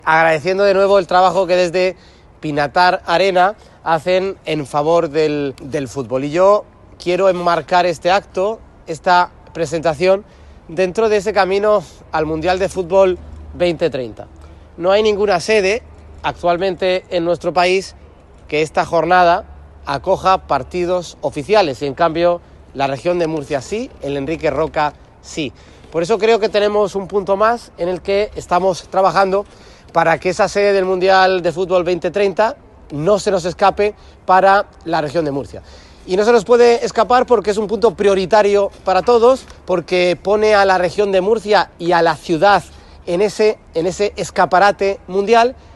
agradeciendo de nuevo el trabajo que desde Pinatar Arena hacen en favor del fútbol. Y yo quiero enmarcar este acto, esta presentación, dentro de ese camino al Mundial de Fútbol 2030. No hay ninguna sede actualmente en nuestro país que esta jornada acoja partidos oficiales y en cambio la región de Murcia sí, el Enrique Roca sí. Por eso creo que tenemos un punto más en el que estamos trabajando para que esa sede del Mundial de Fútbol 2030 no se nos escape para la región de Murcia. Y no se nos puede escapar porque es un punto prioritario para todos, porque pone a la región de Murcia y a la ciudad en ese escaparate mundial